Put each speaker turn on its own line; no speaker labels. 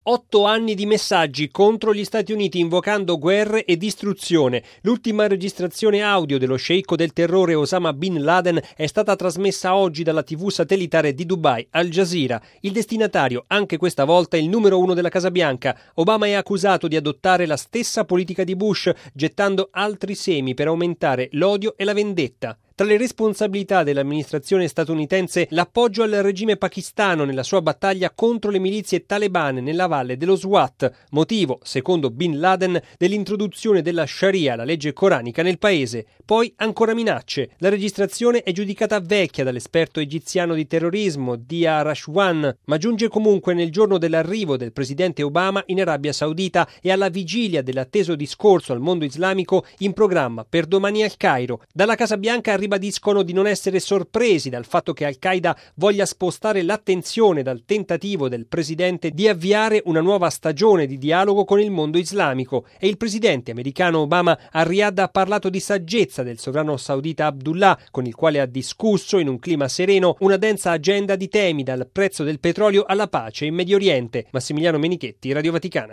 8 anni di messaggi contro gli Stati Uniti invocando guerre e distruzione. L'ultima registrazione audio dello sceicco del terrore Osama Bin Laden è stata trasmessa oggi dalla TV satellitare di Dubai, Al Jazeera. Il destinatario, anche questa volta, è il numero 1 della Casa Bianca. Obama è accusato di adottare la stessa politica di Bush, gettando altri semi per aumentare l'odio e la vendetta. Tra le responsabilità dell'amministrazione statunitense, l'appoggio al regime pakistano nella sua battaglia contro le milizie talebane nella valle dello Swat, motivo, secondo Bin Laden, dell'introduzione della Sharia, la legge coranica, nel paese. Poi ancora minacce. La registrazione è giudicata vecchia dall'esperto egiziano di terrorismo, Dia Rashwan, ma giunge comunque nel giorno dell'arrivo del presidente Obama in Arabia Saudita e alla vigilia dell'atteso discorso al mondo islamico in programma per domani al Cairo. Dalla Casa Bianca ribadiscono di non essere sorpresi dal fatto che Al-Qaeda voglia spostare l'attenzione dal tentativo del presidente di avviare una nuova stagione di dialogo con il mondo islamico, e il presidente americano Obama a Riyadh ha parlato di saggezza del sovrano saudita Abdullah, con il quale ha discusso in un clima sereno una densa agenda di temi, dal prezzo del petrolio alla pace in Medio Oriente. Massimiliano Menichetti, Radio Vaticana.